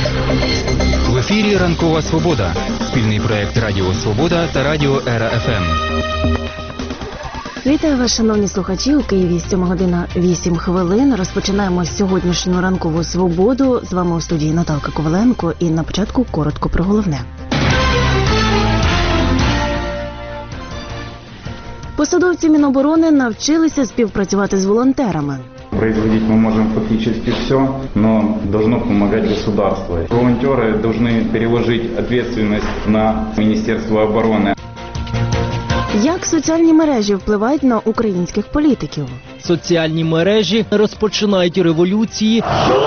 В ефірі «Ранкова Свобода» – спільний проєкт Радіо Свобода та Радіо Ера ФМ. Вітаю вас, шановні слухачі. У Києві 7 година 8 хвилин. Розпочинаємо сьогоднішню «Ранкову Свободу». З вами у студії Наталка Коваленко. І на початку коротко про головне. Посадовці Міноборони навчилися співпрацювати з волонтерами. Производить мы можем фактически все, но должно помогать государство. Волонтеры должны переложить ответственность на Министерство обороны. Як соціальні мережі впливають на українських політиків? Соціальні мережі розпочинають революції,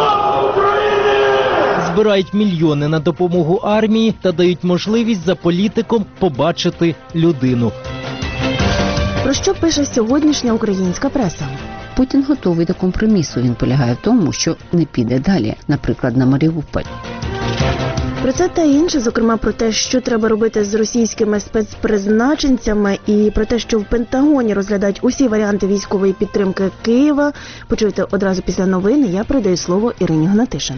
збирають мільйони на допомогу армії та дають можливість за політиком побачити людину. Про що пише сьогоднішня українська преса? Путін готовий до компромісу. Він полягає в тому, що не піде далі, наприклад, на Маріуполь. Про це та інше, зокрема про те, що треба робити з російськими спецпризначенцями, і про те, що в Пентагоні розглядають усі варіанти військової підтримки Києва. Почуєте одразу після новин. Я передаю слово Ірині Гнатишин.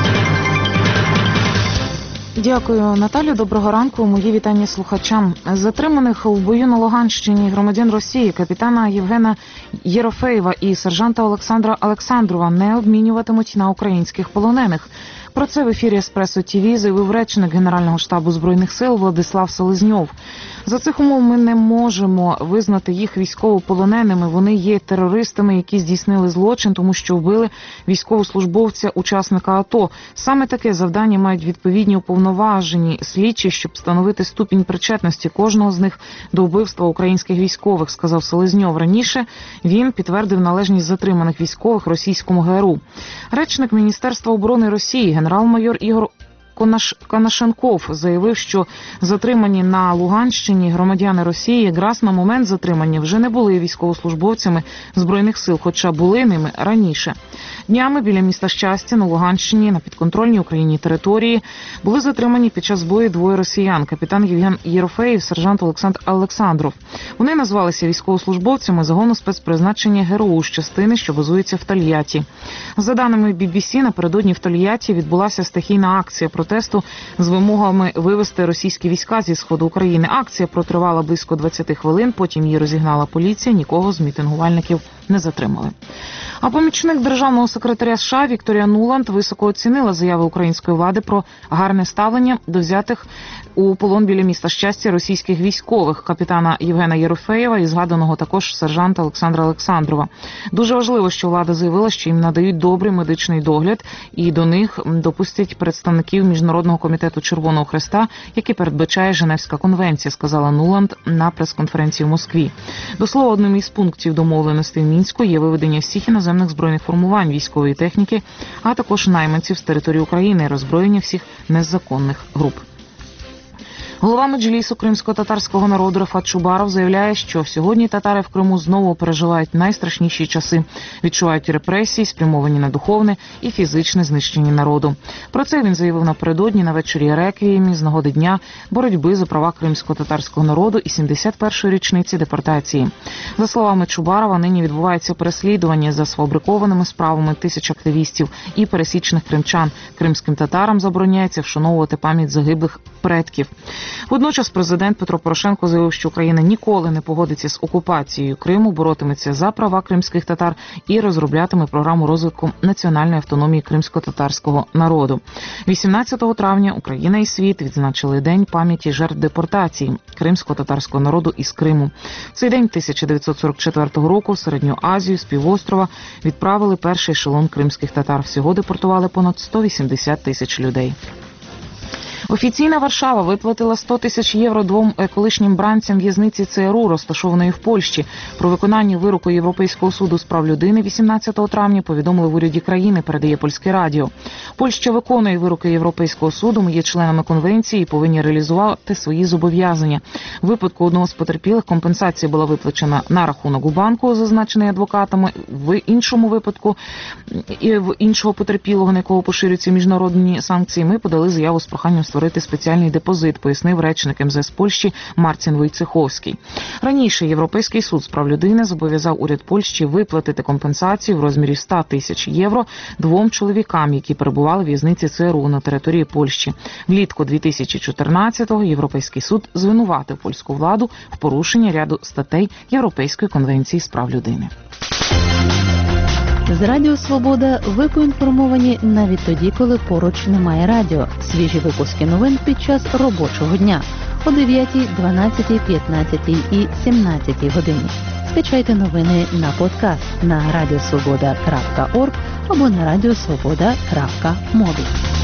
Дякую, Наталю. Доброго ранку. Мої вітання слухачам. Затриманих у бою на Луганщині громадян Росії капітана Євгена Єрофеєва і сержанта Олександра Олександрова не обмінюватимуть на українських полонених. Про це в ефірі «Еспресо ТВ» заявив речник Генерального штабу Збройних сил Владислав Селезньов. За цих умов ми не можемо визнати їх військовополоненими. Вони є терористами, які здійснили злочин, тому що вбили військовослужбовця, учасника АТО. Саме таке завдання мають відповідні уповноважені слідчі, щоб встановити ступінь причетності кожного з них до вбивства українських військових, сказав Селезньов. Раніше він підтвердив належність затриманих військових російському ГРУ. Речник Міністерства оборони Росії генерал-майор Ігор Конашенков заявив, що затримані на Луганщині громадяни Росії якраз на момент затримання вже не були військовослужбовцями Збройних сил, хоча були ними раніше. Днями біля міста Щастя на Луганщині, на підконтрольній Україні території, були затримані під час бою двоє росіян – капітан Євген Єрофеєв, сержант Олександр Олександров. Вони назвалися військовослужбовцями загону спецпризначення ГРУ з частини, що базується в Тольятті. За даними BBC, напередодні в Тольятті відбулася стихійна акція протесту з вимогами вивести російські війська зі сходу України. Акція протривала близько 20 хвилин, потім її розігнала поліція, нікого з мітингувальників не затримали. А помічник державного секретаря США Вікторія Нуланд високо оцінила заяви української влади про гарне ставлення до взятих у полон біля міста Щастя російських військових, капітана Євгена Єрофеєва і згаданого також сержанта Олександра Олександрова. Дуже важливо, що влада заявила, що їм надають добрий медичний догляд і до них допустять представників Міжнародного комітету Червоного Хреста, який передбачає Женевська конвенція, сказала Нуланд на прес-конференції в Москві. До слова, одним із пунктів домовленостей в Мінську є виведення всіх іноземних збройних формувань, військової техніки, а також найманців з території України і роззброєння всіх незаконних груп. Голова Меджлісу кримсько-татарського народу Рефат Чубаров заявляє, що сьогодні татари в Криму знову переживають найстрашніші часи. Відчувають репресії, спрямовані на духовне і фізичне знищення народу. Про це він заявив напередодні на вечорі реквіємі з нагоди Дня боротьби за права кримсько-татарського народу і 71-ї річниці депортації. За словами Чубарова, нині відбувається переслідування за сфабрикованими справами тисяч активістів і пересічних кримчан. Кримським татарам забороняється вшановувати пам'ять загиблих предків. Водночас президент Петро Порошенко заявив, що Україна ніколи не погодиться з окупацією Криму, боротиметься за права кримських татар і розроблятиме програму розвитку національної автономії кримсько-татарського народу. 18 травня Україна і світ відзначили День пам'яті жертв депортації кримсько-татарського народу із Криму. Цей день 1944 року в Середню Азію з півострова відправили перший ешелон кримських татар. Всього депортували понад 180 тисяч людей. Офіційна Варшава виплатила 100 тисяч євро двом колишнім бранцям в'язниці ЦРУ, розташованої в Польщі. Про виконання вироку Європейського суду з прав людини 18 травня повідомили в уряді країни, передає Польське радіо. Польща виконує вироки Європейського суду, ми є членами конвенції і повинні реалізувати свої зобов'язання. В випадку одного з потерпілих компенсація була виплачена на рахунок у банку, зазначений адвокатами. В іншому випадку іншого потерпілого, на якого поширюються міжнародні санкції, ми подали заяву з проханням створити створити спеціальний депозит, пояснив речник МЗС Польщі Марцін Войцеховський. Раніше Європейський суд з прав людини зобов'язав уряд Польщі виплатити компенсацію в розмірі 100 тисяч євро двом чоловікам, які перебували в в'язниці ЦРУ на території Польщі. Влітку 2014-го Європейський суд звинуватив польську владу в порушенні ряду статей Європейської конвенції з прав людини. З Радіо Свобода ви поінформовані навіть тоді, коли поруч немає радіо. Свіжі випуски новин під час робочого дня о 9, 12, 15 і 17 годині. Скачайте новини на подкаст на radiosvoboda.org або на radiosvoboda.mobi.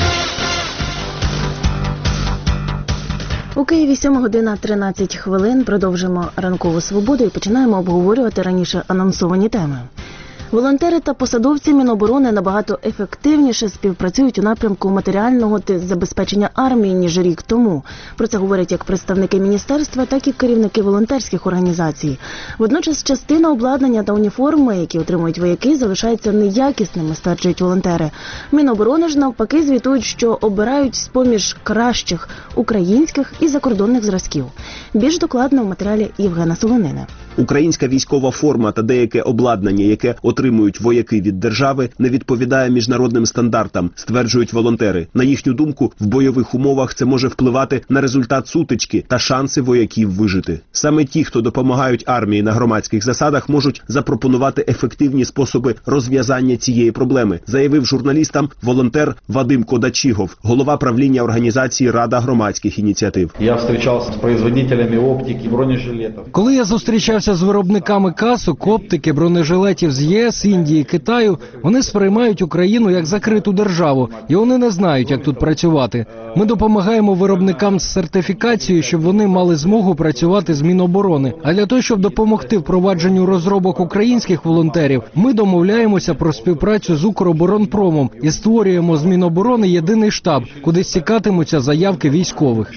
У Києві 7 година 13 хвилин. Продовжимо ранкову свободу і починаємо обговорювати раніше анонсовані теми. Волонтери та посадовці Міноборони набагато ефективніше співпрацюють у напрямку матеріального забезпечення армії, ніж рік тому. Про це говорять як представники міністерства, так і керівники волонтерських організацій. Водночас частина обладнання та уніформи, які отримують вояки, залишаються неякісними, стверджують волонтери. Міноборони ж навпаки звітують, що обирають з-поміж кращих українських і закордонних зразків. Більш докладно в матеріалі Євгена Солонини. Українська військова форма та деяке обладнання, яке отримують вояки від держави, не відповідає міжнародним стандартам, стверджують волонтери. На їхню думку, в бойових умовах це може впливати на результат сутички та шанси вояків вижити. Саме ті, хто допомагають армії на громадських засадах, можуть запропонувати ефективні способи розв'язання цієї проблеми, заявив журналістам волонтер Вадим Кодачігов, голова правління організації Рада громадських ініціатив. Я зустрічався з виробниками оптики, бронежилетів. Коли я зустрічався з виробниками касок, оптики, бронежилетів з ЄС, Індії, Китаю, вони сприймають Україну як закриту державу, і вони не знають, як тут працювати. Ми допомагаємо виробникам з сертифікацією, щоб вони мали змогу працювати з Міноборони. А для того, щоб допомогти впровадженню розробок українських волонтерів, ми домовляємося про співпрацю з Укроборонпромом і створюємо з Міноборони єдиний штаб, куди стікатимуться заявки військових.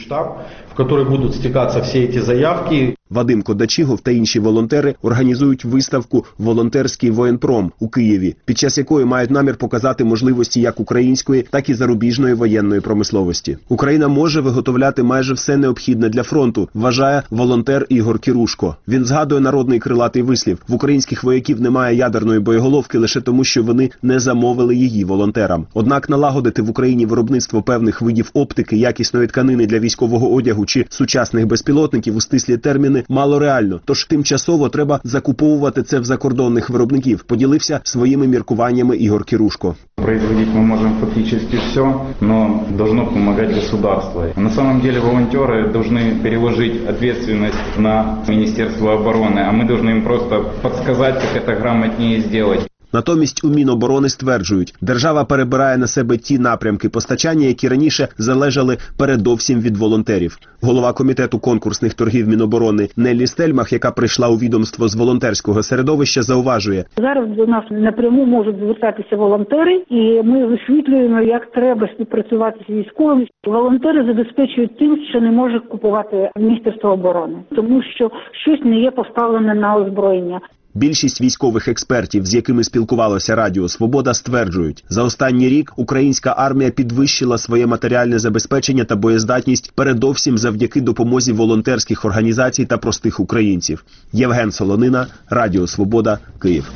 В який будуть стікатися всі ці заявки. Вадим Кодачігов та інші волонтери організують виставку «Волонтерський воєнпром» у Києві, під час якої мають намір показати можливості як української, так і зарубіжної воєнної промисловості. Україна може виготовляти майже все необхідне для фронту, вважає волонтер Ігор Кірушко. Він згадує народний крилатий вислів: в українських вояків немає ядерної боєголовки лише тому, що вони не замовили її волонтерам. Однак налагодити в Україні виробництво певних видів оптики, якісної тканини для військового одягу чи сучасних безпілотників у стислі терміни мало реально, тож тимчасово треба закуповувати це в закордонних виробників, поділився своїми міркуваннями Ігор Кірушко. Производить мы можем фактически все, но должно помогать государство. На самом деле волонтеры должны переложить ответственность на Министерство обороны, а мы должны им просто подсказать, как это грамотнее сделать. Натомість у Міноборони стверджують, держава перебирає на себе ті напрямки постачання, які раніше залежали передовсім від волонтерів. Голова комітету конкурсних торгів Міноборони Неллі Стельмах, яка прийшла у відомство з волонтерського середовища, зауважує. Зараз до нас напряму можуть звертатися волонтери, і ми висвітлюємо, як треба співпрацювати з військовими. Волонтери забезпечують тим, що не може купувати Міністерство оборони, тому що щось не є поставлене на озброєння. Більшість військових експертів, з якими спілкувалося Радіо Свобода, стверджують, за останній рік українська армія підвищила своє матеріальне забезпечення та боєздатність передовсім завдяки допомозі волонтерських організацій та простих українців. Євген Солонина, Радіо Свобода, Київ.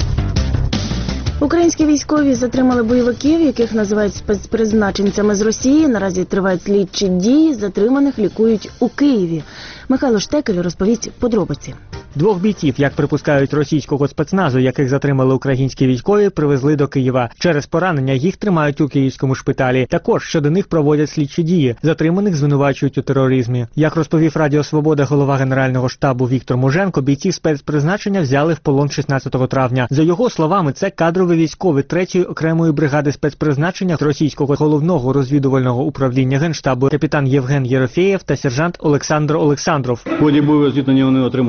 Українські військові затримали бойовиків, яких називають спецпризначенцями з Росії. Наразі тривають слідчі дії, затриманих лікують у Києві. Михайло Штекель розповість подробиці. Двох бійців, як припускають російського спецназу, яких затримали українські військові, привезли до Києва. Через поранення їх тримають у київському шпиталі. Також щодо них проводять слідчі дії. Затриманих звинувачують у тероризмі. Як розповів Радіо Свобода голова Генерального штабу Віктор Муженко, бійців спецпризначення взяли в полон 16 травня. За його словами, це кадрові військові 3-ї окремої бригади спецпризначення російського головного розвідувального управління Генштабу капітан Євген Єрофеєв та сержант Олександр Олександров. В ході бойового зіткнення вони отримали поранення.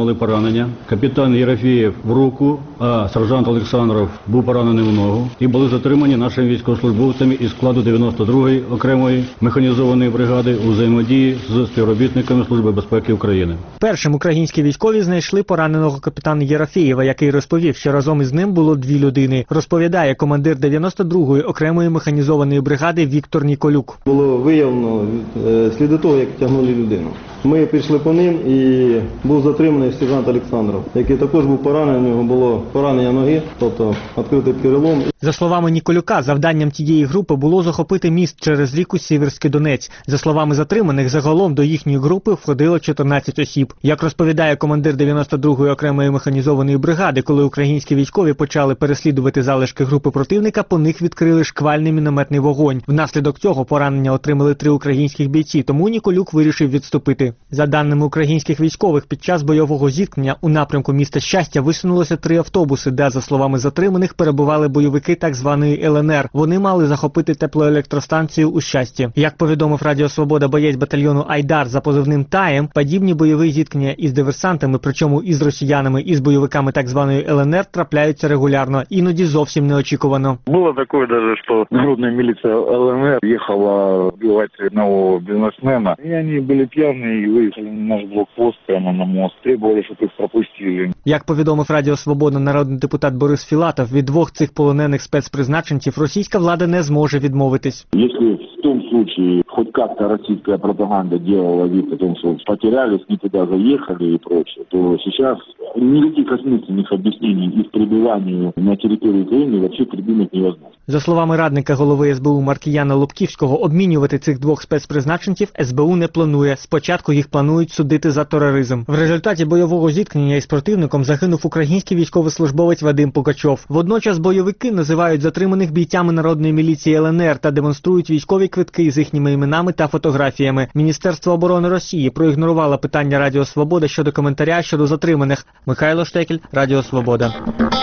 поранення. Капітан Єрофеєв в руку, а сержант Олександров був поранений в ногу. І були затримані нашими військовослужбовцями із складу 92-ї окремої механізованої бригади у взаємодії з співробітниками Служби безпеки України. Першим українські військові знайшли пораненого капітана Єрофеєва, який розповів, що разом із ним було 2 людини. Розповідає командир 92-ї окремої механізованої бригади Віктор Ніколюк. Було виявлено сліди того, як тягнули людину. Ми пішли по ним і був затриманий сержант Олександров, який також був поранений, у нього було поранення ноги, тобто відкритий перелом. За словами Ніколюка, завданням тієї групи було захопити міст через ріку Сіверський Донець. За словами затриманих, загалом до їхньої групи входило 14 осіб. Як розповідає командир 92-ї окремої механізованої бригади, коли українські військові почали переслідувати залишки групи противника, по них відкрили шквальний мінометний вогонь. Внаслідок цього поранення отримали 3 українських бійці, тому Ніколюк вирішив відступити. За даними українських військових, під час бойового зіткнення у напрямку міста Щастя висунулося 3 автобуси, де, за словами затриманих, перебували бойовики так званої ЛНР. Вони мали захопити теплоелектростанцію у Щасті. Як повідомив Радіо Свобода боєць батальйону Айдар за позивним Таєм, подібні бойові зіткнення із диверсантами, причому із росіянами, і з бойовиками так званої ЛНР, трапляються регулярно, іноді зовсім неочікувано. Було таке даже, що народна міліція ЛНР їхала вбивати одного бізнесмена, і вони були п'яні и выехали на наш блокпост прямо на мост, требовали, чтобы их пропустили. Як повідомив Радіо Свобода народний депутат Борис Філатов, від 2 цих полонених спецпризначенців російська влада не зможе відмовитись. Якщо в том случае хоть как-то российская пропаганда делала вид о том, что потерялись, не туда заехали и прочее, то сейчас никаких осмысленных объяснений их пребыванию на территории Украины вообще придумать невозможно. За словами радника голови СБУ Маркіяна Лобківського, обмінювати цих 2 спецпризначенців СБУ не планує. Спочатку їх планують судити за тероризм. В результаті бойового зіткнення із противником загинув український військовослужбовець Вадим Пугачов. Водночас бойовики називають затриманих бійцями народної міліції ЛНР та демонструють військові квитки з їхніми іменами та фотографіями. Міністерство оборони Росії проігнорувало питання Радіо Свобода щодо коментаря щодо затриманих. Михайло Штекель, Радіо Свобода.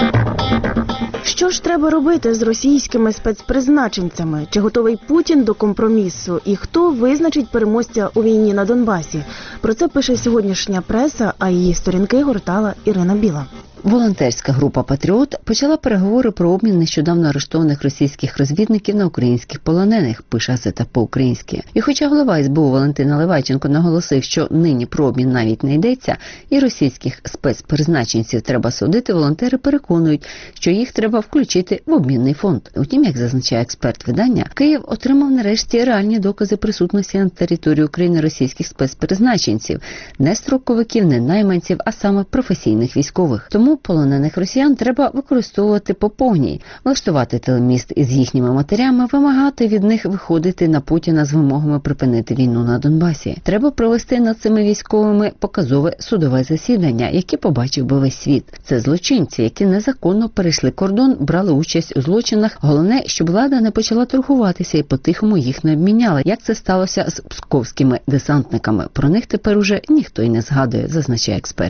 Що ж треба робити з російськими спецпризначенцями? Чи готовий Путін до компромісу? І хто визначить переможця у війні на Донбасі? Про це пише сьогоднішня преса, а її сторінки гортала Ірина Біла. Волонтерська група «Патріот» почала переговори про обмін нещодавно арештованих російських розвідників на українських полонених, пише газета по-українськи. І хоча голова СБУ Валентина Левайченко наголосив, що нині про обмін навіть не йдеться, і російських спецпризначенців треба судити, волонтери переконують, що їх треба включити в обмінний фонд. Утім, як зазначає експерт видання, Київ отримав нарешті реальні докази присутності на території України російських спецпризначенців, не строковиків, не найманців, а саме професійних військових. Тому полонених росіян треба використовувати по повній, влаштувати телеміст із їхніми матерями, вимагати від них виходити на Путіна з вимогами припинити війну на Донбасі. Треба провести над цими військовими показове судове засідання, яке побачив би весь світ. Це злочинці, які незаконно перейшли кордон, брали участь у злочинах. Головне, щоб влада не почала торгуватися і по-тихому їх не обміняла, як це сталося з псковськими десантниками. Про них тепер уже ніхто й не згадує, зазначає експерт.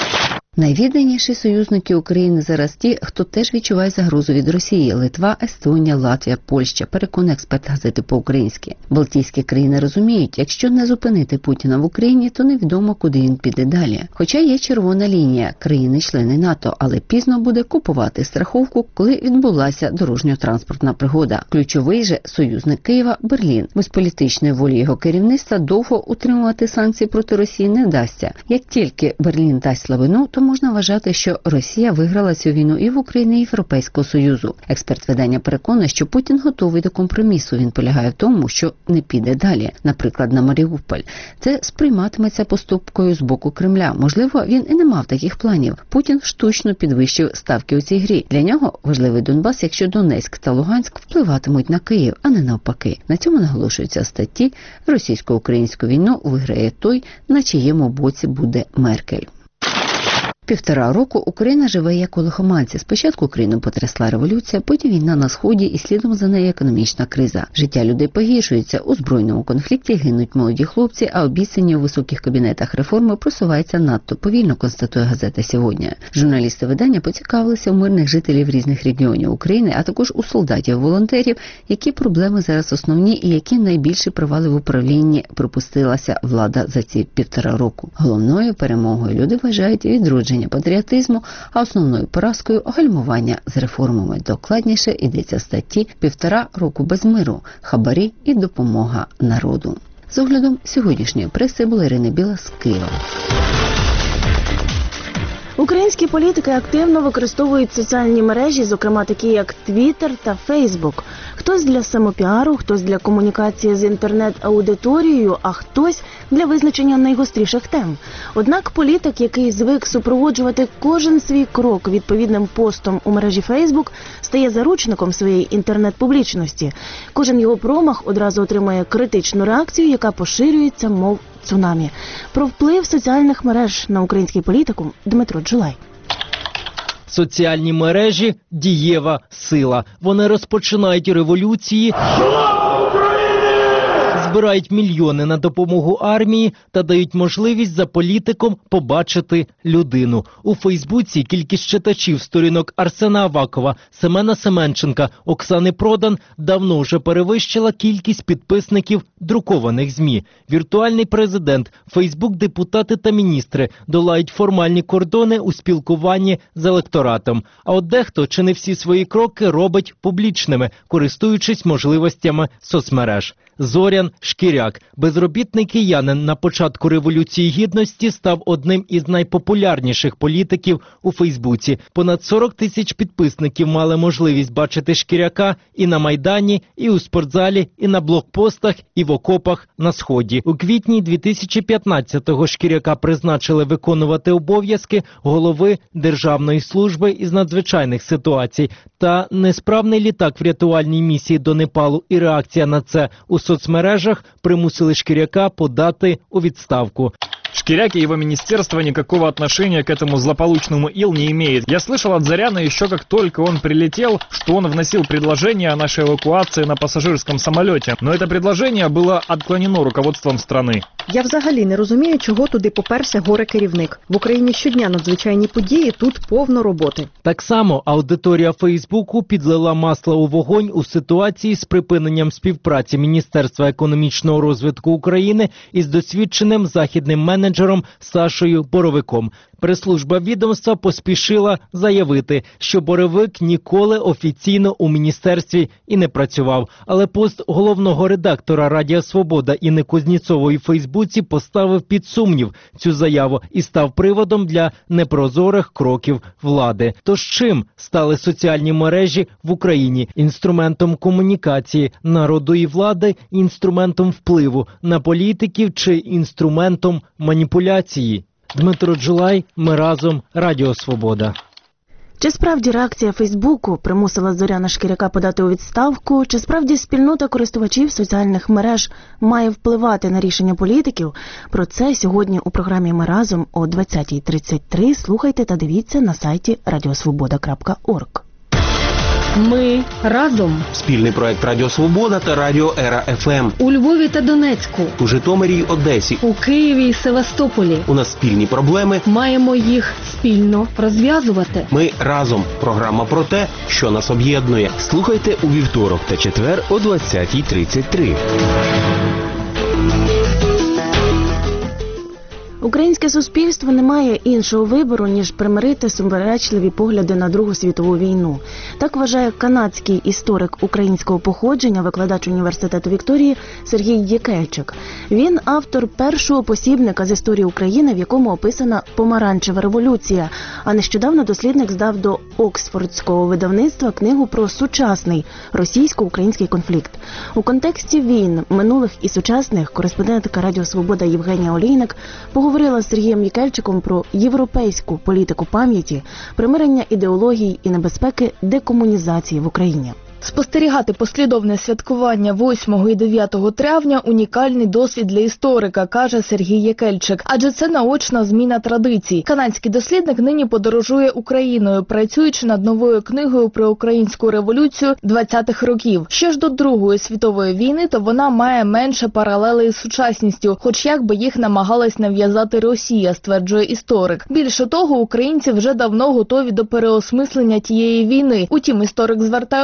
Найвідданіші союзники України зараз ті, хто теж відчуває загрозу від Росії – Литва, Естонія, Латвія, Польща, переконує експерт газети по-українськи. Балтійські країни розуміють, якщо не зупинити Путіна в Україні, то невідомо, куди він піде далі. Хоча є червона лінія – країни-члени НАТО, але пізно буде купувати страховку, коли відбулася дорожньо-транспортна пригода. Ключовий же союзник Києва – Берлін. Без політичної волі його керівництва довго утримувати санкції проти Росії не вдасться. Як тільки Берлін дасть слабину, то можна вважати, що Росія виграла цю війну і в Україні, і Європейського Союзу. Експерт видання переконує, що Путін готовий до компромісу. Він полягає в тому, що не піде далі, наприклад, на Маріуполь. Це сприйматиметься поступкою з боку Кремля. Можливо, він і не мав таких планів. Путін штучно підвищив ставки у цій грі. Для нього важливий Донбас, якщо Донецьк та Луганськ впливатимуть на Київ, а не навпаки. На цьому наголошується статті «Російсько-українську війну виграє той, на чиєму боці буде Меркель». 1,5 року Україна живе як у лихоманці. Спочатку Україну потрясла революція, потім війна на Сході і слідом за нею економічна криза. Життя людей погіршується, у збройному конфлікті гинуть молоді хлопці, а обіцяні у високих кабінетах реформи просуваються надто повільно, констатує газета «Сьогодні». Журналісти видання поцікавилися у мирних жителів різних регіонів України, а також у солдатів-волонтерів, які проблеми зараз основні і які найбільші провали в управлінні припустилася влада за ці 1,5 року. Головною перемогою люди вважають відродження знищення патріотизму, а основною поразкою – гальмування з реформами. Докладніше йдеться в статті «1,5 року без миру. Хабарі і допомога народу». З оглядом сьогоднішньої преси була Ірина Біла з Києва. Українські політики активно використовують соціальні мережі, зокрема такі як Twitter та Facebook. Хтось для самопіару, хтось для комунікації з інтернет-аудиторією, а хтось для визначення найгостріших тем. Однак політик, який звик супроводжувати кожен свій крок відповідним постом у мережі Facebook, стає заручником своєї інтернет-публічності. Кожен його промах одразу отримує критичну реакцію, яка поширюється, мов цунамі. Про вплив соціальних мереж на український політикум Дмитро Джулай. Соціальні мережі – дієва сила. Вони розпочинають революції, збирають мільйони на допомогу армії та дають можливість за політиком побачити людину. У Фейсбуці кількість читачів сторінок Арсена Авакова, Семена Семенченка, Оксани Продан давно вже перевищила кількість підписників друкованих ЗМІ. Віртуальний президент, Фейсбук-депутати та міністри долають формальні кордони у спілкуванні з електоратом. А от дехто чи не всі свої кроки робить публічними, користуючись можливостями соцмереж. Зорян Шкіряк, безробітний киянин, на початку Революції Гідності став одним із найпопулярніших політиків у Фейсбуці. Понад 40 тисяч підписників мали можливість бачити Шкіряка і на Майдані, і у спортзалі, і на блокпостах, і в окопах на Сході. У квітні 2015-го Шкіряка призначили виконувати обов'язки голови Державної служби із надзвичайних ситуацій. Та несправний літак в рятувальній місії до Непалу і реакція на це у соцмережах примусили Шкіряка подати у відставку. Шкиряк и его министерство никакого отношения к этому злополучному ИЛ не имеет. Я слышал от Зоряна еще как только он прилетел, что он вносил предложение о нашей эвакуации на пассажирском самолете. Но это предложение было отклонено руководством страны. Я взагалі не розумію, чого туди поперся горе-керівник. В Україні щодня надзвичайні події, тут повно роботи. Так само аудиторія Фейсбуку підлила масло у вогонь у ситуації з припиненням співпраці Міністерства економічного розвитку України із досвідченим західним менеджером Сашою Боровиком. Прес-служба відомства поспішила заявити, що Боровик ніколи офіційно у міністерстві і не працював. Але пост головного редактора Радіо Свобода Інни Кузніцової в Фейсбуці поставив під сумнів цю заяву і став приводом для непрозорих кроків влади. Тож чим стали соціальні мережі в Україні? Інструментом комунікації народу і влади, інструментом впливу на політиків чи інструментом маніпуляції? Дмитро Джулай, ми разом, Радіо Свобода. Чи справді реакція Фейсбуку примусила Зоряна Шкіряка подати у відставку? Чи справді спільнота користувачів соціальних мереж має впливати на рішення політиків? Про це сьогодні у програмі «Ми разом» о 20:33. Слухайте та дивіться на сайті radiosvoboda.org. Ми разом. Спільний проект Радіо Свобода та Радіо Ера ФМ. У Львові та Донецьку. У Житомирі й Одесі. У Києві і Севастополі. У нас спільні проблеми. Маємо їх спільно розв'язувати. Ми разом. Програма про те, що нас об'єднує. Слухайте у вівторок та четвер о 20:33. Українське суспільство не має іншого вибору, ніж примирити суперечливі погляди на Другу світову війну. Так вважає канадський історик українського походження, викладач університету Вікторії Сергій Єкельчик. Він автор першого посібника з історії України, в якому описана помаранчева революція, а нещодавно дослідник здав до Оксфордського видавництва книгу про сучасний російсько-український конфлікт. У контексті війн, минулих і сучасних, кореспондентка Радіо Свобода Євгенія Олійник поговорила з Сергієм Єкельчиком про європейську політику пам'яті, примирення ідеологій і небезпеки декомунізації в Україні. Спостерігати послідовне святкування 8 і 9 травня – унікальний досвід для історика, каже Сергій Єкельчик. Адже це наочна зміна традицій. Канадський дослідник нині подорожує Україною, працюючи над новою книгою про українську революцію 20-х років. Що ж до Другої світової війни, то вона має менше паралелей із сучасністю, хоч як би їх намагалась нав'язати Росія, стверджує історик. Більше того, українці вже давно готові до переосмислення тієї війни. Утім, історик звертає увагу,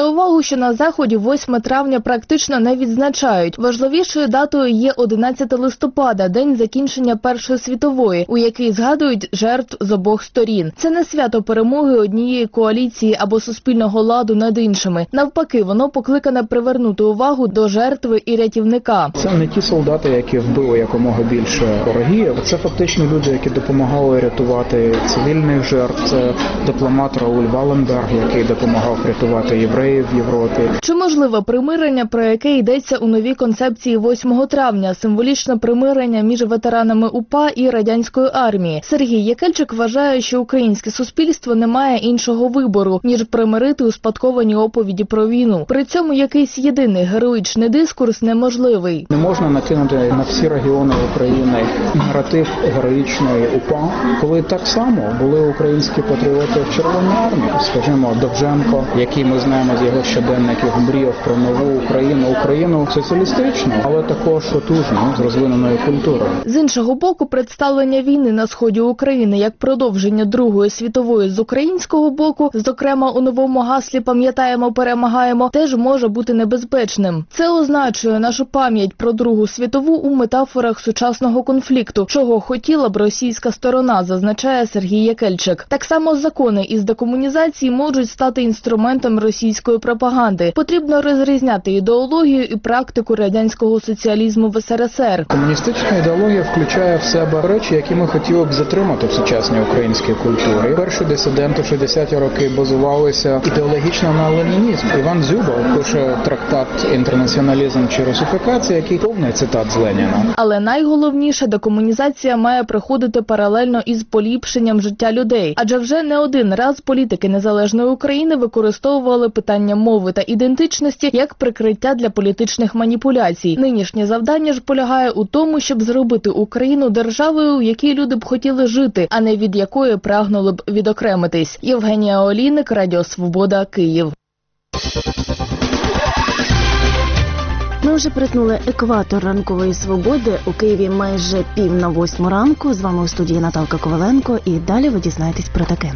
що на Заході 8 травня практично не відзначають. Важливішою датою є 11 листопада, день закінчення Першої світової, у який згадують жертв з обох сторін. Це не свято перемоги однієї коаліції або суспільного ладу над іншими. Навпаки, воно покликане привернути увагу до жертви і рятівника. Це не ті солдати, які вбили якомога більше ворогів. Це фактично люди, які допомагали рятувати цивільних жертв. Це дипломат Рауль Валенберг, який допомагав рятувати євреїв в Європі. Чи можливе примирення, про яке йдеться у новій концепції 8 травня, символічне примирення між ветеранами УПА і радянської армії? Сергій Єкельчик вважає, що українське суспільство не має іншого вибору, ніж примирити успадковані оповіді про війну. При цьому якийсь єдиний героїчний дискурс неможливий. Не можна накинути на всі регіони України наратив героїчної УПА, коли так само були українські патріоти в Червоній армії. Скажімо, Довженко, який ми знаємо з його щоденників, мріяв про нову Україну соціалістичну, але також потужну, з розвиненою культурою. З іншого боку, представлення війни на сході України як продовження Другої світової з українського боку, зокрема у новому гаслі «Пам'ятаємо, перемагаємо», теж може бути небезпечним. Це означує нашу пам'ять про Другу світову у метафорах сучасного конфлікту, чого хотіла б російська сторона, зазначає Сергій Єкельчик. Так само закони із декомунізації можуть стати інструментом російської пропаганди. Потрібно розрізняти ідеологію і практику радянського соціалізму в СРСР. Комуністична ідеологія включає в себе речі, які ми хотіли б затримати в сучасній українській культурі. Перші дисиденти в 60-ті роки базувалися ідеологічно на ленінізмі. Іван Дзюба пише трактат «Інтернаціоналізм чи русифікація», який повний цитат з Леніна. Але найголовніше, декомунізація має проходити паралельно із поліпшенням життя людей. Адже вже не один раз політики незалежної України використовували питання мови та ідентичності як прикриття для політичних маніпуляцій. Нинішнє завдання ж полягає у тому, щоб зробити Україну державою, в якій люди б хотіли жити, а не від якої прагнули б відокремитись. Євгенія Олійник, Радіо Свобода, Київ. Ми вже перетнули екватор ранкової свободи. У Києві майже 7:45 ранку. З вами у студії Наталка Коваленко. І далі ви дізнаєтесь про таке.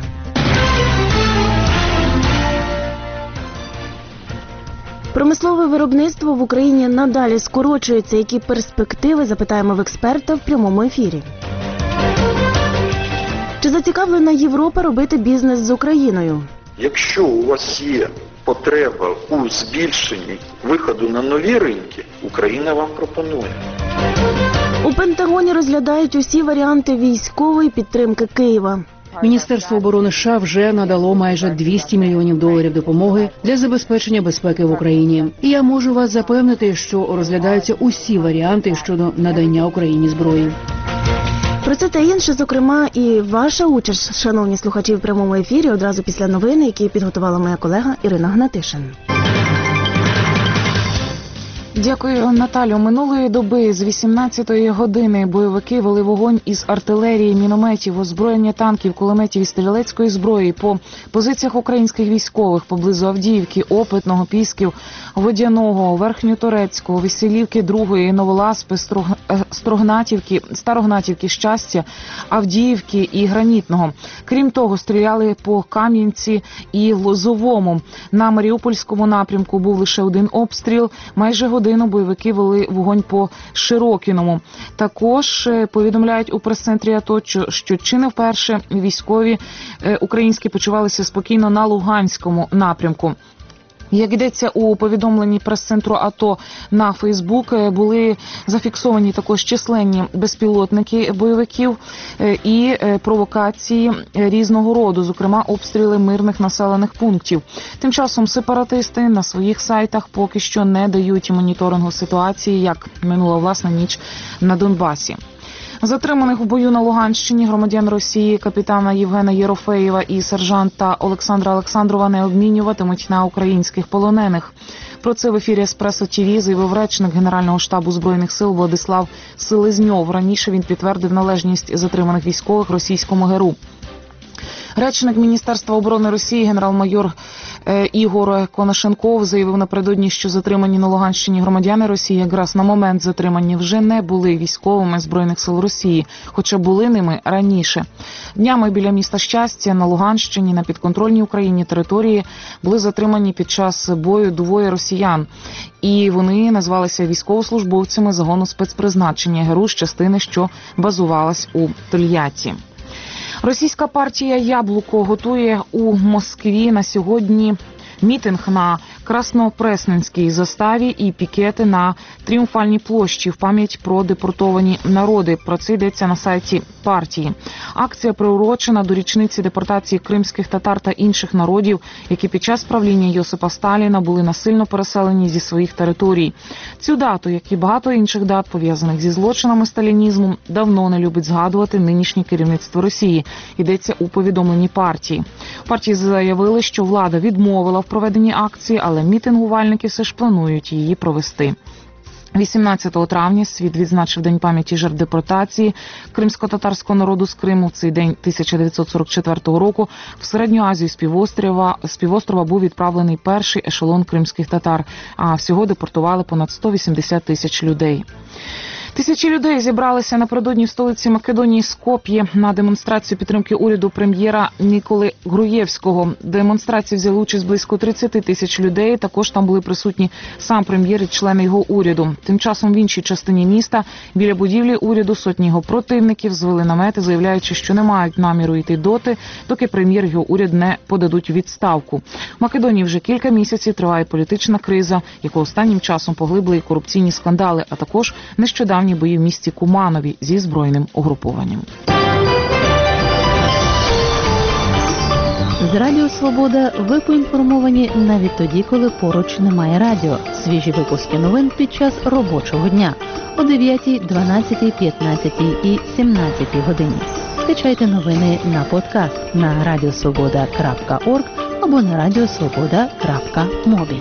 Промислове виробництво в Україні надалі скорочується. Які перспективи, запитаємо в експерта в прямому ефірі. Чи зацікавлена Європа робити бізнес з Україною? Якщо у вас є потреба у збільшенні виходу на нові ринки, Україна вам пропонує. У Пентагоні розглядають усі варіанти військової підтримки Києва. Міністерство оборони США вже надало майже $200 мільйонів допомоги для забезпечення безпеки в Україні. І я можу вас запевнити, що розглядаються усі варіанти щодо надання Україні зброї. Про це та інше, зокрема, і ваша участь, шановні слухачі, в прямому ефірі одразу після новин, які підготувала моя колега Ірина Гнатишин. Дякую, Наталю. Минулої доби з 18-ї години бойовики вели вогонь із артилерії, мінометів, озброєння танків, кулеметів і стрілецької зброї по позиціях українських військових поблизу Авдіївки, Опитного, Пісків, Водяного, Верхньоторецького, Веселівки, Другої, Новоласпи, Старогнатівки, Щастя, Авдіївки і Гранітного. Крім того, стріляли по Кам'янці і Лозовому. На Маріупольському напрямку був лише один обстріл. Майже годину бойовики вели вогонь по Широкіному. Також повідомляють у прес-центрі АТО, що чи не вперше військові українські почувалися спокійно на Луганському напрямку. Як йдеться у повідомленні прес-центру АТО на Фейсбук, були зафіксовані також численні безпілотники бойовиків і провокації різного роду, зокрема обстріли мирних населених пунктів. Тим часом сепаратисти на своїх сайтах поки що не дають моніторингу ситуації, як минула власна ніч на Донбасі. Затриманих в бою на Луганщині громадян Росії капітана Євгена Єрофеєва і сержанта Олександра Олександрова не обмінюватимуть на українських полонених. Про це в ефірі «Еспресо ТВ» заявив речник Генерального штабу Збройних сил Владислав Селезньов. Раніше він підтвердив належність затриманих військових російському ГРУ. Речник Міністерства оборони Росії генерал-майор Ігор Конашенков заявив напередодні, що затримані на Луганщині громадяни Росії якраз на момент затримання вже не були військовими Збройних сил Росії, хоча були ними раніше. Днями біля міста Щастя на Луганщині на підконтрольній Україні території були затримані під час бою двоє росіян. І вони назвалися військовослужбовцями загону спецпризначення ГРУ з частини, що базувалась у Тольятті. Російська партія «Яблуко» готує у Москві на сьогодні мітинг на Краснопресненській заставі і пікети на Тріумфальній площі в пам'ять про депортовані народи. Про це йдеться на сайті партії. Акція приурочена до річниці депортації кримських татар та інших народів, які під час правління Йосипа Сталіна були насильно переселені зі своїх територій. Цю дату, як і багато інших дат, пов'язаних зі злочинами сталінізму, давно не любить згадувати нинішнє керівництво Росії. Йдеться у повідомленні партії. Партії заявили, що влада відмовила в проведенні акції, але мітингувальники все ж планують її провести. 18 травня світ відзначив День пам'яті жертв депортації кримсько-татарського народу з Криму. В цей день 1944 року в Середню Азію з півострова був відправлений перший ешелон кримських татар, а всього депортували понад 180 тисяч людей. Тисячі людей зібралися напередодні в столиці Македонії Скоп'є на демонстрацію підтримки уряду прем'єра Ніколи Груєвського. В демонстрації взяли участь близько 30 тисяч людей. Також там були присутні сам прем'єр і члени його уряду. Тим часом в іншій частині міста, біля будівлі уряду, сотні його противників звели намети, заявляючи, що не мають наміру йти доти, доки прем'єр і його уряд не подадуть у відставку. В Македонії вже кілька місяців триває політична криза, яку останнім часом поглибили корупційні скандали, а також нещодавні бої в місті Куманові зі збройним угрупованням. З Радіо Свобода ви поінформовані навіть тоді, коли поруч немає радіо. Свіжі випуски новин під час робочого дня о 9, 12, 15 і 17 годині. Скачайте новини на подкаст на radiosvoboda.org або на radiosvoboda.mobi.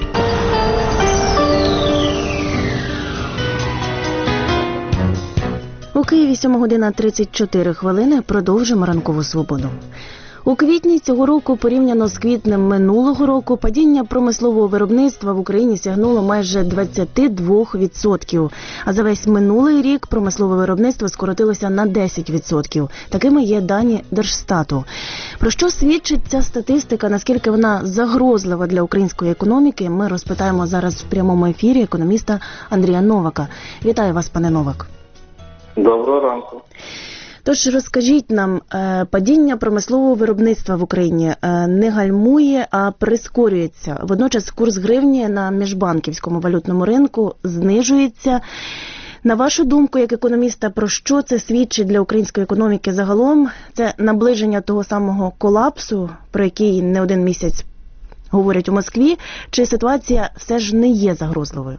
У Києві 7 година 34 хвилини. Продовжимо ранкову свободу. У квітні цього року, порівняно з квітнем минулого року, падіння промислового виробництва в Україні сягнуло майже 22%. А за весь минулий рік промислове виробництво скоротилося на 10%. Такими є дані Держстату. Про що свідчить ця статистика, наскільки вона загрозлива для української економіки, ми розпитаємо зараз в прямому ефірі економіста Андрія Новака. Вітаю вас, пане Новак. Доброго ранку. Тож розкажіть нам, падіння промислового виробництва в Україні не гальмує, а прискорюється. Водночас курс гривні на міжбанківському валютному ринку знижується. На вашу думку, як економіста, про що це свідчить для української економіки загалом? Це наближення того самого колапсу, про який не один місяць говорять у Москві, чи ситуація все ж не є загрозливою?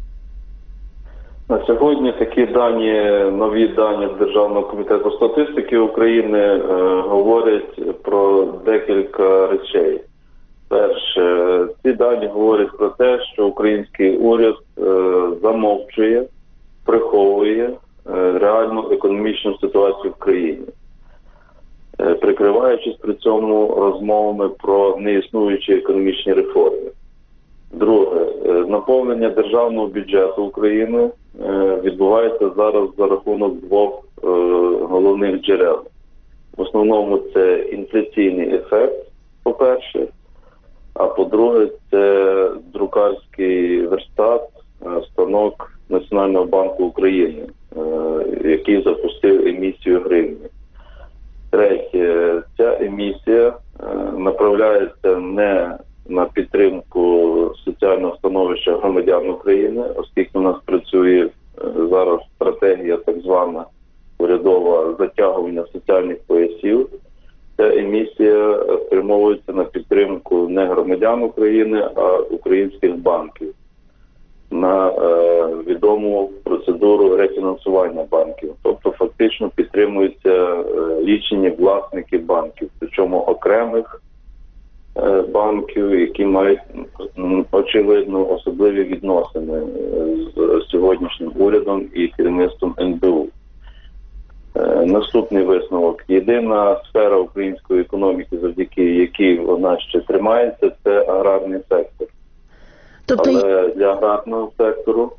На сьогодні такі дані, нові дані Державного комітету статистики України говорять про декілька речей. Перше, ці дані говорять про те, що український уряд замовчує, приховує реальну економічну ситуацію в країні, прикриваючись при цьому розмовами про неіснуючі економічні реформи. Друге, наповнення державного бюджету України відбувається зараз за рахунок двох головних джерел. В основному це інфляційний ефект, по-перше, а по-друге, це друкарський верстат, станок Національного банку України, який запустив емісію гривні. Третє, ця емісія направляється не на підтримку соціального становища громадян України, оскільки у нас працює зараз стратегія так звана урядова затягування соціальних поясів. Ця емісія спрямовується на підтримку не громадян України, а українських банків, на відому процедуру рефінансування банків. Тобто фактично підтримуються лічені власники банків, причому окремих банків, які мають, очевидно, особливі відносини з сьогоднішнім урядом і керівництвом НБУ. Наступний висновок. Єдина сфера української економіки, завдяки якій вона ще тримається, це аграрний сектор. Але для аграрного сектору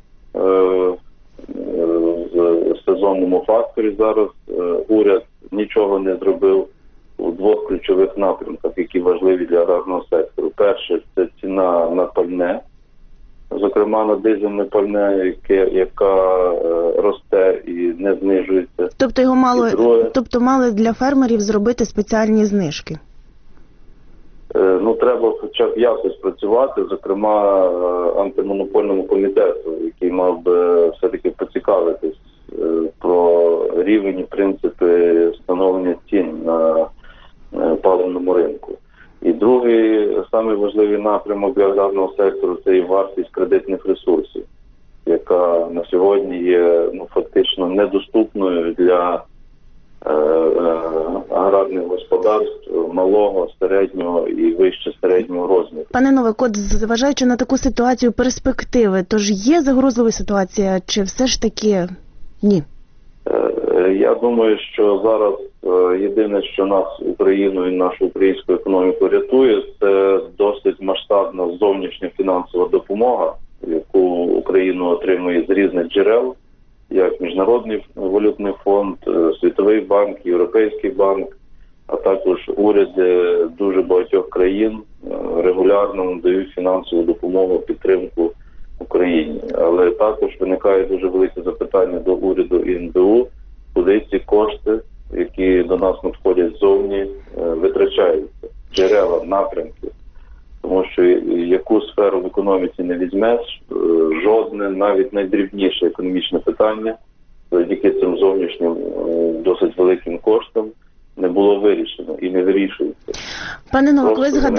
в сезонному факторі зараз уряд нічого не зробив у двох ключових напрямках, які важливі для аграрного сектору. Перше – це ціна на пальне, зокрема на дизельне пальне, яка росте і не знижується. Тобто мали для фермерів зробити спеціальні знижки? Треба хоча б якось працювати, зокрема антимонопольному комітету, який мав би все-таки поцікавитись про рівень і принципи встановлення цін на паливному ринку. І другий, самий важливий напрямок для аграрного сектору – це і вартість кредитних ресурсів, яка на сьогодні є фактично недоступною для аграрних господарств малого, середнього і вище середнього розміру. Пане Новик, от зважаючи на таку ситуацію перспективи, тож є загрозлива ситуація, чи все ж таки ні? Я думаю, що зараз єдине, що нас, Україну і нашу українську економіку рятує, це досить масштабна зовнішня фінансова допомога, яку Україна отримує з різних джерел, як Міжнародний валютний фонд, Світовий банк, Європейський банк, а також уряди дуже багатьох країн регулярно надають фінансову допомогу, підтримку Україні. Але також виникає дуже велике запитання до уряду і НБУ, куди ці кошти, які до нас надходять ззовні, витрачаються. Джерела, напрямки. Тому що яку сферу в економіці не візьмеш, жодне, навіть найдрібніше економічне питання, завдяки цим зовнішнім досить великим коштам, не було вирішено і не вирішується. Пане Новик,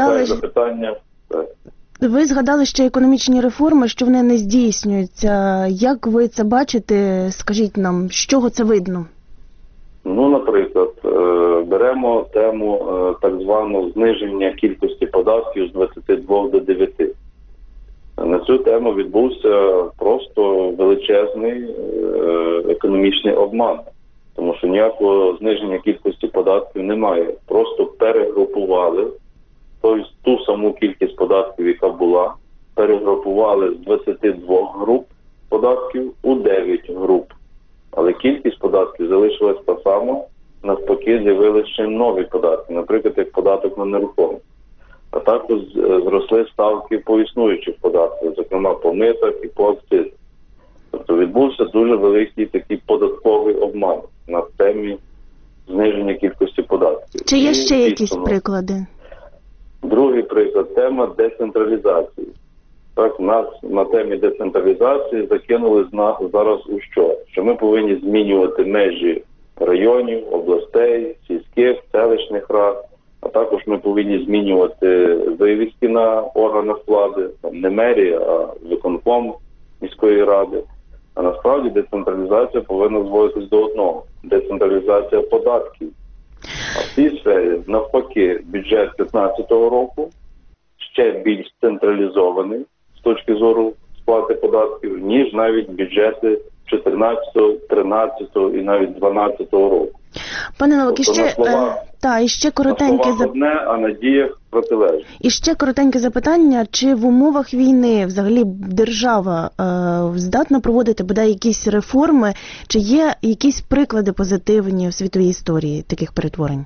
ви згадали ще економічні реформи, що вони не здійснюються. Як ви це бачите? Скажіть нам, з чого це видно? Наприклад, беремо тему так званого зниження кількості податків з 22 до 9. На цю тему відбувся просто величезний економічний обман, тому що ніякого зниження кількості податків немає. Просто перегрупували ту саму кількість податків, яка була, перегрупували з 22 груп податків у 9 груп. Але кількість податків залишилась та сама, навпаки з'явилися ще нові податки, наприклад, як податок на нерухомість. А також зросли ставки по існуючих податках, зокрема по митах і по акцизах. Тобто відбувся дуже великий такий податковий обман на темі зниження кількості податків. Чи є ще якісь приклади? Другий приклад – тема децентралізації. Так, нас на темі децентралізації закинули зараз у що? Що ми повинні змінювати межі районів, областей, сільських, селищних рад, а також ми повинні змінювати вивіски на органах влади, не мерія, а виконком міської ради. А насправді децентралізація повинна зводитись до одного – децентралізація податків. А в цій сфері, навпаки, бюджет 2015 року ще більш централізований з точки зору сплати податків, ніж навіть бюджети 2014, 2013 і навіть 2012 року. Пане Новик, іще коротеньке одне, а на діях протилежне. І ще коротеньке запитання, чи в умовах війни взагалі держава здатна проводити бодай якісь реформи, чи є якісь приклади позитивні в світовій історії таких перетворень?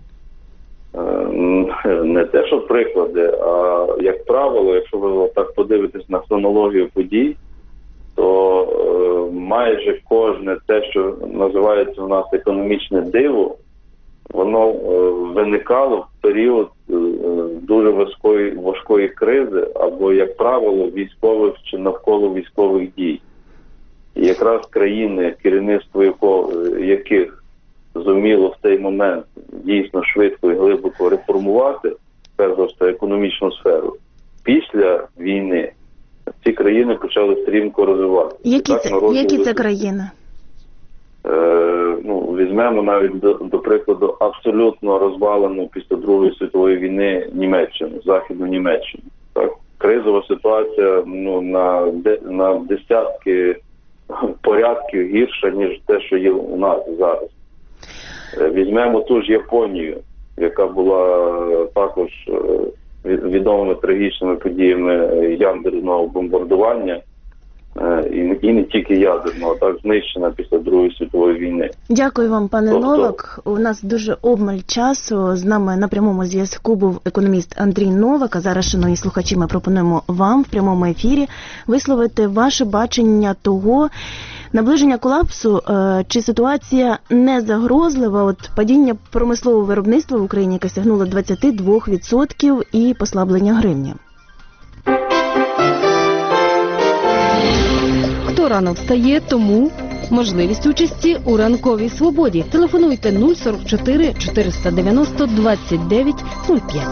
Не те, що приклади, а як правило, якщо ви так подивитесь на хронологію подій, то майже кожне те, що називається у нас економічне диво, воно виникало в період дуже важкої кризи або, як правило, військових чи навколо військових дій. І якраз країни, керівництво яких зуміло в цей момент дійсно швидко і глибоко реформувати, перш за все, економічну сферу, після війни ці країни почали стрімко розвиватися. Які це країни? Візьмемо навіть, до прикладу, абсолютно розвалену після Другої світової війни Німеччину, Західну Німеччину. Так? Кризова ситуація на десятки порядків гірша, ніж те, що є у нас зараз. Візьмемо ту ж Японію, яка була також відомими трагічними подіями ядерного бомбардування, і не тільки ядерного, так знищена після Другої світової війни. Дякую вам, пане Новак. У нас дуже обмаль часу. З нами на прямому зв'язку був економіст Андрій Новак. А зараз, шановні слухачі, ми пропонуємо вам в прямому ефірі висловити ваше бачення того, наближення колапсу, чи ситуація не загрозлива, от падіння промислового виробництва в Україні, яке сягнуло 22%, і послаблення гривні. Хто рано встає, тому можливість участі у ранковій свободі. Телефонуйте 044 490 29 05.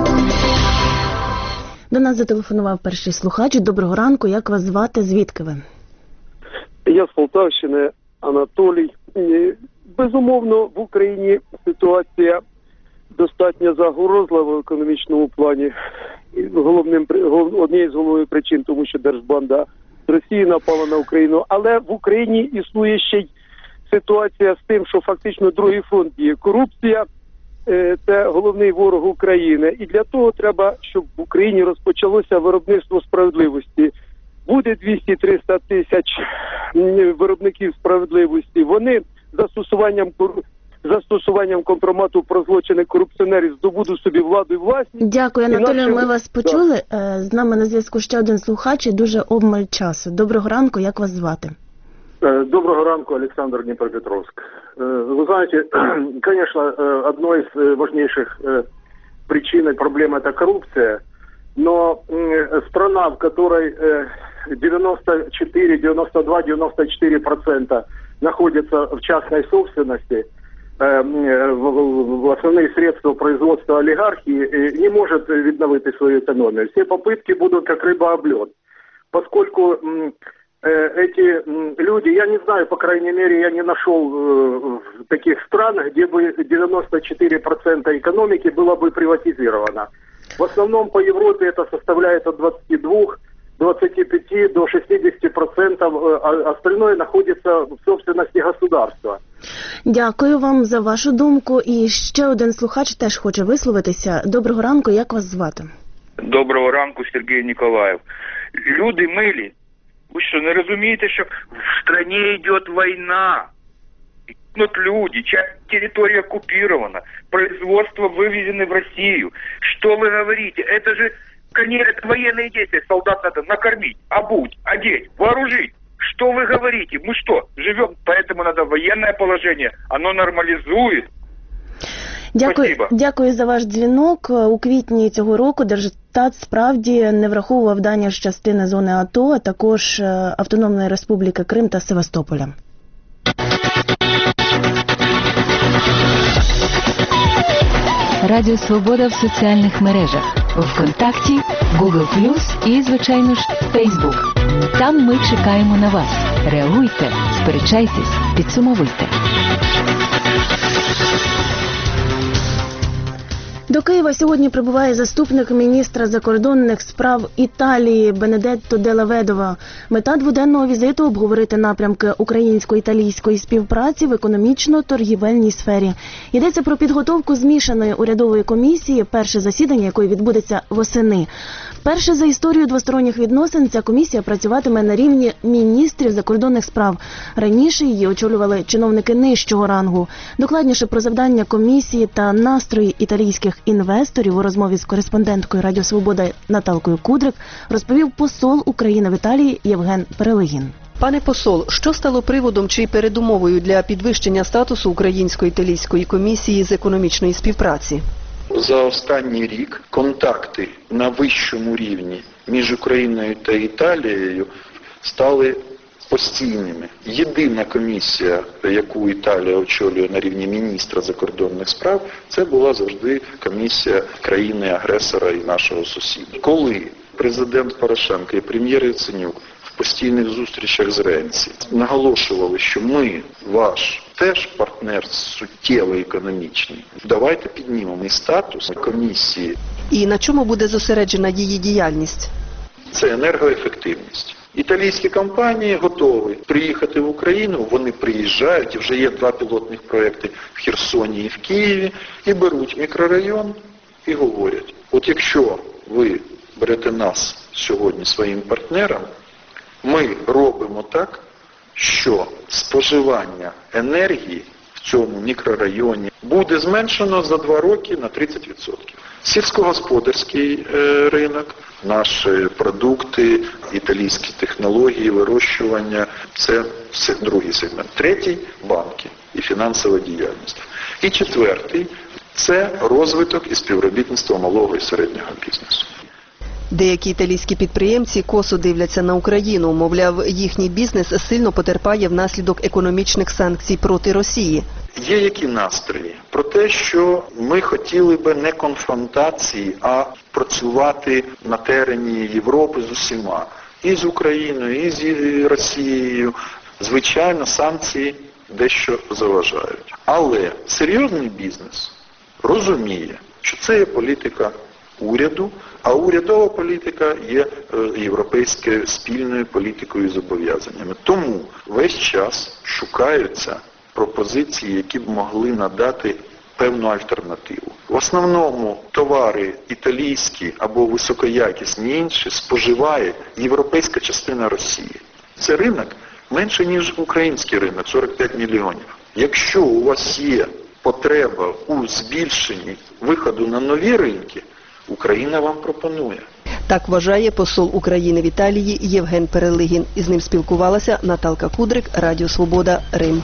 До нас зателефонував перший слухач. Доброго ранку, як вас звати, звідки ви? Я з Полтавщини, Анатолій. Безумовно, в Україні ситуація достатньо загрозлива в економічному плані. Однією з головних причин, тому що держбанда з Росії напала на Україну. Але в Україні існує ще й ситуація з тим, що фактично другий фронт є. Корупція – це головний ворог України. І для того треба, щоб в Україні розпочалося виробництво справедливості. Буде 200-300 тисяч виробників справедливості. Вони застосуванням компромату про злочини корупціонерів здобудуть собі владу і власність. Дякую, Анатолію, ми вас почули. З нами на зв'язку ще один слухач і дуже обмаль часу. Доброго ранку, як вас звати? Доброго ранку, Александр, Днепропетровск. Вы знаете, конечно, одной из важнейших причин и проблем это коррупция, но страна, в которой 94, 92, 94% находятся в частной собственности, в основные средства производства олигархии, не может відновити свою экономию. Все попытки будут как рыба об лед. Поскольку эти люди, я не знаю, по крайней мере, я не нашел в таких странах, где бы 94% экономики было бы приватизировано. В основном по Европе это составляет от 22-25 до 60%, а остальное находится в собственности государства. Дякую вам за вашу думку. І ще один слухач теж хоче висловитися. Доброго ранку, як вас звати? Доброго ранку, Сергій Ніколаєв. Люди милі. Ви що, не розумієте, що в стране йде війна? Гибнут люди, часть территории оккупирована, производство вывезено в Россию. Что вы говорите? Это же, конечно, это военные действия. Солдат надо накормить, обуть, одеть, вооружить. Что вы говорите? Мы что, живем? Поэтому надо военное положение. Оно нормализует. Дякую за ваш дзвінок. У квітні цього року Держстат справді не враховував дані з частини зони АТО, а також Автономної Республіки Крим та Севастополя. Радіо Свобода в соціальних мережах. ВКонтакті, Google+, і, звичайно ж, Facebook. Там ми чекаємо на вас. Реагуйте, сперечайтесь, підсумовуйте. До Києва сьогодні прибуває заступник міністра закордонних справ Італії Бенедетто Делла Ведова. Мета дводенного візиту – обговорити напрямки українсько-італійської співпраці в економічно-торгівельній сфері. Йдеться про підготовку змішаної урядової комісії, перше засідання якої відбудеться восени. Вперше за історію двосторонніх відносин ця комісія працюватиме на рівні міністрів закордонних справ. Раніше її очолювали чиновники нижчого рангу. Докладніше про завдання комісії та настрої італійських інвесторів у розмові з кореспонденткою Радіо Свобода Наталкою Кудрик розповів посол України в Італії Євген Перелегін. Пане посол, що стало приводом чи передумовою для підвищення статусу Українсько-італійської комісії з економічної співпраці? За останній рік контакти на вищому рівні між Україною та Італією стали постійними. Єдина комісія, яку Італія очолює на рівні міністра закордонних справ, це була завжди комісія країни-агресора і нашого сусіда. Коли президент Порошенко і прем'єр Яценюк в постійних зустрічах з Ренці наголошували, що ми, ваш теж партнер суттєво економічний, давайте піднімемо і статус комісії. І на чому буде зосереджена її діяльність? Це енергоефективність. Італійські компанії готові приїхати в Україну, вони приїжджають, і вже є 2 пілотних проекти в Херсоні і в Києві, і беруть мікрорайон і говорять, от якщо ви берете нас сьогодні своїм партнером, ми робимо так, що споживання енергії в цьому мікрорайоні буде зменшено за 2 роки на 30%. Сільськогосподарський ринок, наші продукти, італійські технології, вирощування – це другий сегмент. Третій – банки і фінансова діяльність. І четвертий – це розвиток і співробітництво малого і середнього бізнесу. Деякі італійські підприємці косо дивляться на Україну, мовляв, їхній бізнес сильно потерпає внаслідок економічних санкцій проти Росії. Є які настрої? Про те, що ми хотіли би не конфронтації, а працювати на терені Європи з усіма. І з Україною, і з Росією. Звичайно, санкції дещо заважають. Але серйозний бізнес розуміє, що це є політика уряду, а урядова політика є європейською спільною політикою і зобов'язаннями. Тому весь час шукаються пропозиції, які б могли надати певну альтернативу. В основному товари італійські або високоякісні інші споживає європейська частина Росії. Це ринок менше, ніж український ринок, 45 мільйонів. Якщо у вас є потреба у збільшенні виходу на нові ринки, Україна вам пропонує. Так вважає посол України в Італії Євген Перелигін. Із ним спілкувалася Наталка Кудрик, Радіо Свобода, Рим.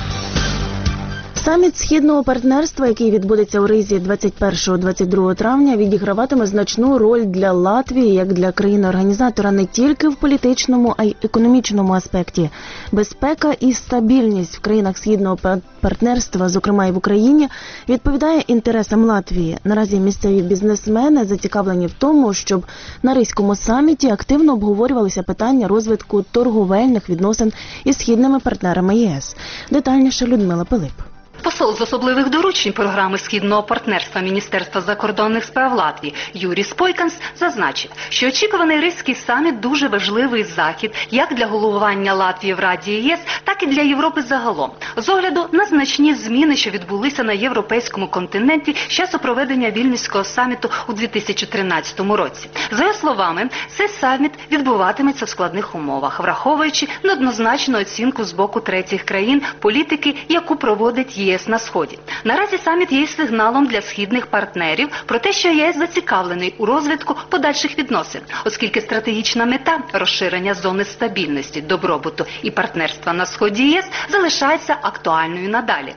Саміт Східного партнерства, який відбудеться у Ризі 21-22 травня, відіграватиме значну роль для Латвії, як для країни-організатора не тільки в політичному, а й економічному аспекті. Безпека і стабільність в країнах Східного партнерства, зокрема і в Україні, відповідає інтересам Латвії. Наразі місцеві бізнесмени зацікавлені в тому, щоб на Ризькому саміті активно обговорювалися питання розвитку торговельних відносин із східними партнерами ЄС. Детальніше Людмила Пилип. Посол з особливих доручень програми Східного партнерства Міністерства закордонних справ Латвії Юрій Спойканс зазначив, що очікуваний Ризький саміт дуже важливий захід як для головування Латвії в Раді ЄС, так і для Європи загалом. З огляду на значні зміни, що відбулися на європейському континенті з часу проведення Вільнюського саміту у 2013 році. За його словами, цей саміт відбуватиметься в складних умовах, враховуючи неоднозначну оцінку з боку третіх країн політики, яку проводить ЄС на Сході. Наразі саміт є сигналом для східних партнерів про те, що ЄС зацікавлений у розвитку подальших відносин, оскільки стратегічна мета розширення зони стабільності, добробуту і партнерства на Сході ЄС залишається актуальною надалі.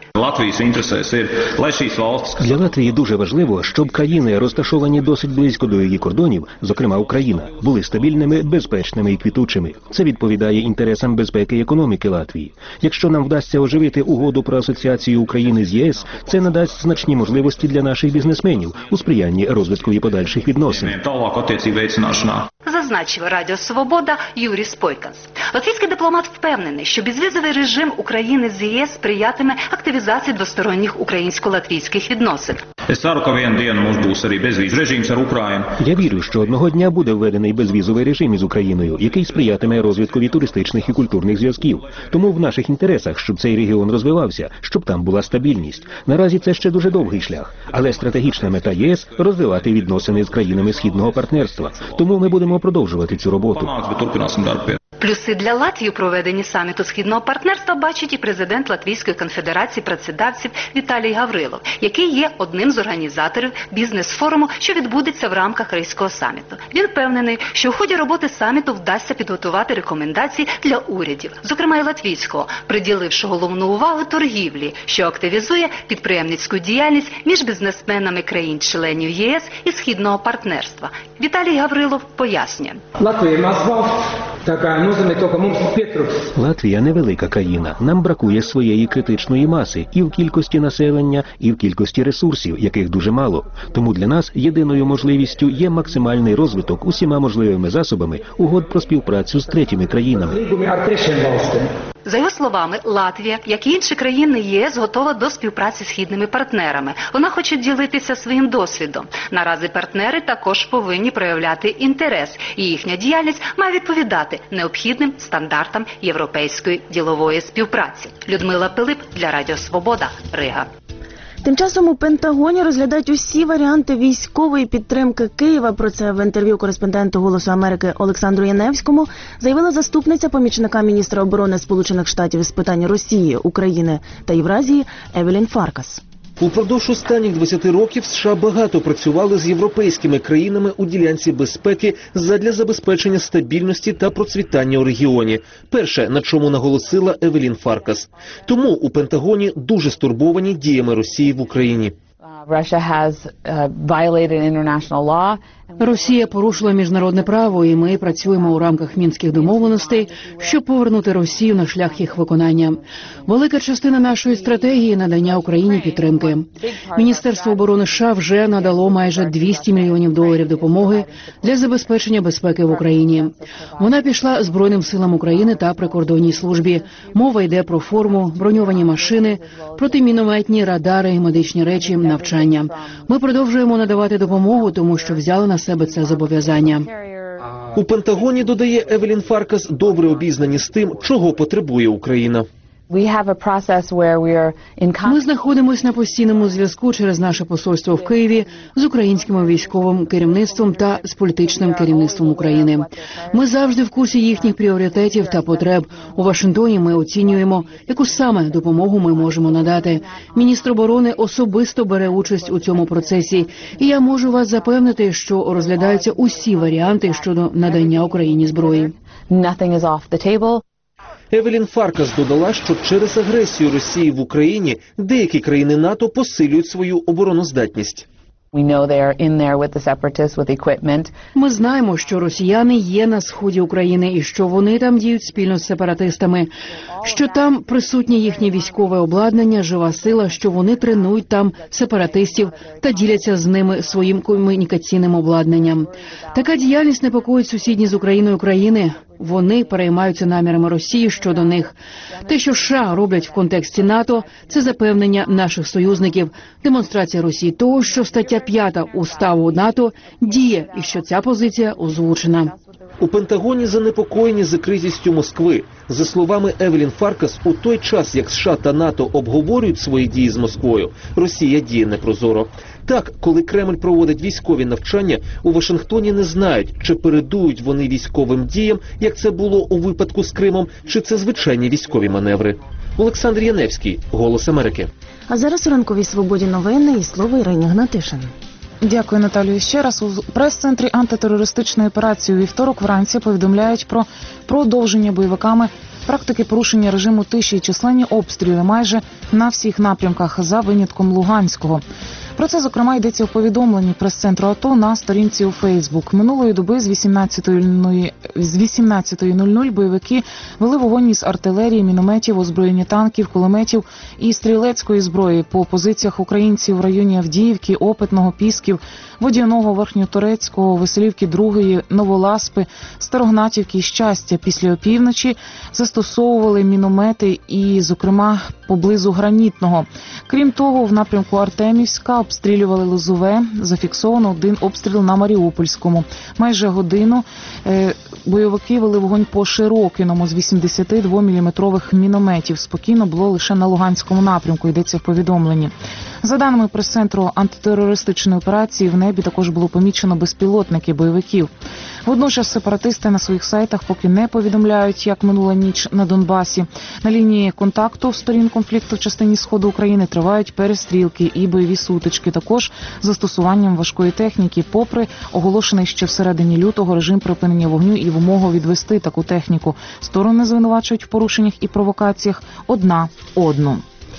Для Латвії дуже важливо, щоб країни, розташовані досить близько до її кордонів, зокрема Україна, були стабільними, безпечними і квітучими. Це відповідає інтересам безпеки і економіки Латвії. Якщо нам вдасться оживити угоду про асоціацію України з ЄС, це надасть значні можливості для наших бізнесменів у сприянні розвитку і подальших відносин. Зазначив Радіо Свобода Юрій Спойканс. Латвійський дипломат впевнений, що безвізовий режим України з ЄС сприятиме активізації двосторонніх українсько-латвійських відносин. Я вірю, що одного дня буде введений безвізовий режим із Україною, який сприятиме розвиткові туристичних і культурних зв'язків. Тому в наших інтересах, щоб цей регіон розвивався, щоб там була стабільність. Наразі це ще дуже довгий шлях, але стратегічна мета ЄС – розвивати відносини з країнами Східного партнерства. Тому ми будемо продовжувати цю роботу. Плюси для Латвії у проведенні саміту Східного партнерства бачить і президент Латвійської конфедерації працедавців Віталій Гаврилов, який є одним з організаторів бізнес-форуму, що відбудеться в рамках Ризького саміту. Він впевнений, що у ході роботи саміту вдасться підготувати рекомендації для урядів, зокрема і латвійського, приділивши головну увагу торгівлі, що активізує підприємницьку діяльність між бізнесменами країн-членів ЄС і Східного партнерства. Віталій Гаврилов пояснює. Латвія невелика країна. Нам бракує своєї критичної маси і в кількості населення, і в кількості ресурсів, яких дуже мало. Тому для нас єдиною можливістю є максимальний розвиток усіма можливими засобами угод про співпрацю з третіми країнами. За його словами, Латвія, як і інші країни ЄС, готова до співпраці з східними партнерами. Вона хоче ділитися своїм досвідом. Наразі партнери також повинні проявляти інтерес, і їхня діяльність має відповідати необхідним стандартам європейської ділової співпраці. Людмила Пилип для Радіо Свобода, Рига. Тим часом у Пентагоні розглядають усі варіанти військової підтримки Києва. Про це в інтерв'ю кореспонденту «Голосу Америки» Олександру Яневському заявила заступниця помічника міністра оборони Сполучених Штатів з питань Росії, України та Євразії Евелін Фаркас. Упродовж останніх 20 років США багато працювали з європейськими країнами у ділянці безпеки задля забезпечення стабільності та процвітання у регіоні. Перше, на чому наголосила Евелін Фаркас. Тому у Пентагоні дуже стурбовані діями Росії в Україні. Росія порушила міжнародне право, і ми працюємо у рамках мінських домовленостей, щоб повернути Росію на шлях їх виконання. Велика частина нашої стратегії – надання Україні підтримки. Міністерство оборони США вже надало майже $200 мільйонів допомоги для забезпечення безпеки в Україні. Вона пішла Збройним силам України та прикордонній службі. Мова йде про форму, броньовані машини, протимінометні радари, медичні речі, навчання. Ми продовжуємо надавати допомогу, тому що взяли на себе це зобов'язання. У Пентагоні, додає Евелін Фаркас, добре обізнані з тим, чого потребує Україна. Ми знаходимося на постійному зв'язку через наше посольство в Києві з українським військовим керівництвом та з політичним керівництвом України. Ми завжди в курсі їхніх пріоритетів та потреб. У Вашингтоні ми оцінюємо, яку саме допомогу ми можемо надати. Міністр оборони особисто бере участь у цьому процесі. І я можу вас запевнити, що розглядаються усі варіанти щодо надання Україні зброї. Евелін Фаркас додала, що через агресію Росії в Україні деякі країни НАТО посилюють свою обороноздатність. Ми знаємо, що росіяни є на сході України і що вони там діють спільно з сепаратистами, що там присутнє їхнє військове обладнання, жива сила, що вони тренують там сепаратистів та діляться з ними своїм комунікаційним обладнанням. Така діяльність непокоїть сусідні з Україною країни. Вони переймаються намірами Росії щодо них. Те, що США роблять в контексті НАТО, це запевнення наших союзників, демонстрація Росії того, що стаття 5 Уставу НАТО діє і що ця позиція озвучена. У Пентагоні занепокоєні закритістю Москви. За словами Евелін Фаркас, у той час, як США та НАТО обговорюють свої дії з Москвою, Росія діє непрозоро. Так, коли Кремль проводить військові навчання, у Вашингтоні не знають, чи передують вони військовим діям, як це було у випадку з Кримом, чи це звичайні військові маневри. Олександр Яневський, «Голос Америки». А зараз у ранковій свободі новини і слово Ірині Гнатишин. Дякую, Наталію. Ще раз у прес-центрі антитерористичної операції у вівторок вранці повідомляють про продовження бойовиками практики порушення режиму тиші і численні обстріли майже на всіх напрямках за винятком Луганського. Про це, зокрема, йдеться у повідомленні прес-центру АТО на сторінці у Фейсбук. Минулої доби з 18:00 бойовики вели вогонь із артилерії, мінометів, озброєння танків, кулеметів і стрілецької зброї по позиціях українців в районі Авдіївки, Опитного, Пісків, Водяного, Верхньоторецького, Веселівки 2, Новоласпи, Старогнатівки і Щастя. Після опівночі застосовували міномети і, зокрема, поблизу Гранітного. Крім того, в напрямку Артемівська обстрілювали Лозове, зафіксовано один обстріл на Маріупольському. Майже годину бойовики вели вогонь по Широкиному з 82-мм мінометів. Спокійно було лише на Луганському напрямку, йдеться в повідомленні. За даними прес-центру антитерористичної операції, в небі також було помічено безпілотники бойовиків. Водночас сепаратисти на своїх сайтах поки не повідомляють, як минула ніч на Донбасі. На лінії контакту сторін конфлікту в частині сходу України тривають перестрілки і бойові сутички, також з застосуванням важкої техніки, попри оголошений ще всередині лютого режим припинення вогню і вимогу відвести таку техніку. Сторони звинувачують в порушеннях і провокаціях одна одну.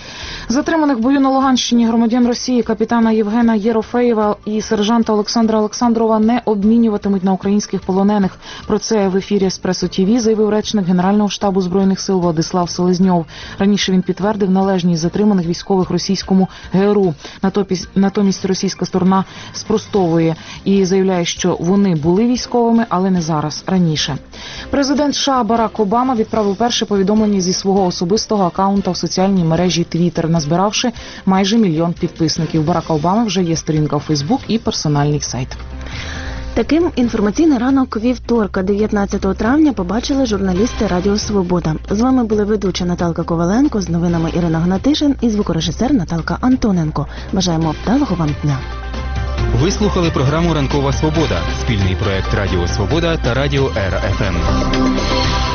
Затриманих в бою на Луганщині громадян Росії капітана Євгена Єрофеєва і сержанта Олександра Олександрова не обмінюватимуть на українських полонених. Про це в ефірі Еспресо ТІВІ заявив речник Генерального штабу Збройних сил Владислав Селезньов. Раніше він підтвердив належність затриманих військових російському ГРУ. Натомість російська сторона спростовує і заявляє, що вони були військовими, але не зараз, раніше. Президент США Барак Обама відправив перше повідомлення зі свого особистого акаунта в соціальній мережі Twitter, назбиравши майже 1 мільйон підписників. У Барака Обами вже є сторінка у Фейсбук і персональний сайт. Таким інформаційний ранок вівторка, 19 травня, побачили журналісти Радіо Свобода. З вами були ведуча Наталка Коваленко, з новинами Ірина Гнатишин і звукорежисер Наталка Антоненко. Бажаємо вдалого вам дня. Ви слухали програму «Ранкова Свобода» – спільний проект Радіо Свобода та Радіо Ера ФМ.